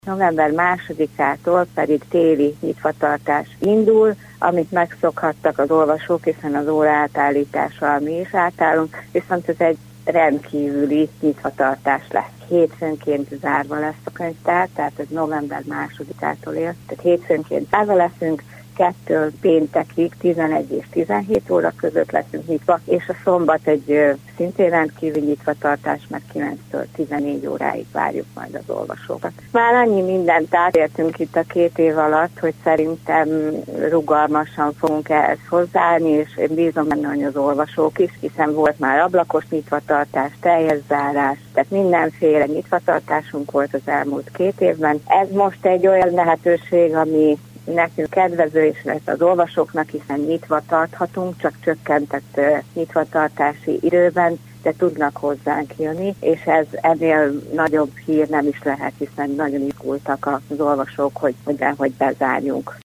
November 2-ától pedig téli nyitvatartás indul, amit megszokhattak az olvasók, hiszen az óra átállítással mi is átállunk, viszont ez egy rendkívüli nyitvatartás lesz. Hétfőnként zárva lesz a könyvtár, tehát ez november 2-ától él. Tehát hétfőnként zárva leszünk, 2 péntekig 11 és 17 óra között leszünk nyitva, és a szombat egy szintén rendkívül nyitvatartás, mert 9-től 14 óráig várjuk majd az olvasókat. Már annyi mindent átértünk itt a 2 év alatt, hogy szerintem rugalmasan fogunk ehhez hozzáállni, és én bízom benne, hogy az olvasók is, hiszen volt már ablakos nyitvatartás, teljes zárás, tehát mindenféle nyitvatartásunk volt az elmúlt 2 évben. Ez most egy olyan lehetőség, ami nekünk kedvező is lesz az olvasóknak, hiszen nyitva tarthatunk, csak csökkentett nyitvatartási időben, de tudnak hozzánk jönni, és ez ennél nagyobb hír nem is lehet, hiszen nagyon izgultak az olvasók, hogy bezárjunk.